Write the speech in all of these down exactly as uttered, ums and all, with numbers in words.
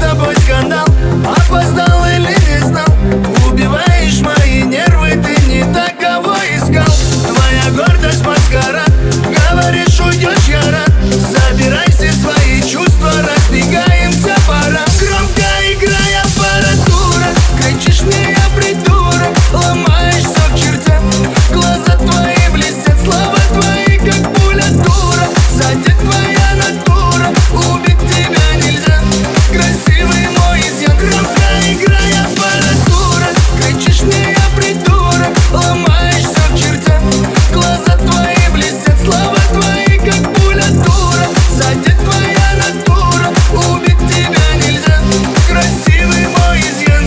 тобой скандал. Опоздал или не знал, убиваешь мои нервы, ты не так, кого искал. Твоя гордость маскарад, говоришь, уйдешь, я рад. Забирай все свои чувства, разбегаемся, пора. Громко играй аппаратура, кричишь мне, я придурок, ломаешь все к чертям. Глаза твои блестят, слова твои, как пуля дура. Задет твоя натура, убить тебя нельзя. Красивый мой изъян. Громко играй аппаратура, кричишь мне, я придурок, ломаешь все к чертям. Глаза твои блестят, слова твои, как пуля дура. Задет твоя натура, убить тебя нельзя. Красивый мой изъян.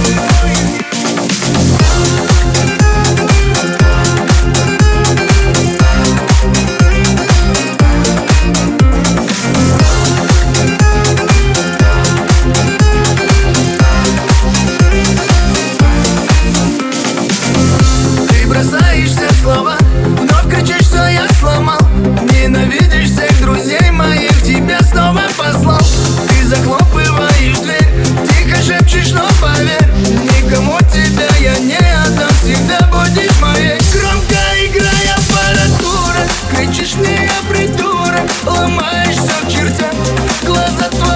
Бросаешь все слова, вновь кричишь, что я сломал. Ненавидишь всех друзей моих, тебя снова послал. Ты захлопываешь дверь, тихо шепчешь, но поверь, никому тебя я не отдам, всегда будешь моей. Громко играй аппаратура, кричишь мне, я придурок, ломаешь все к чертям. Глаза твои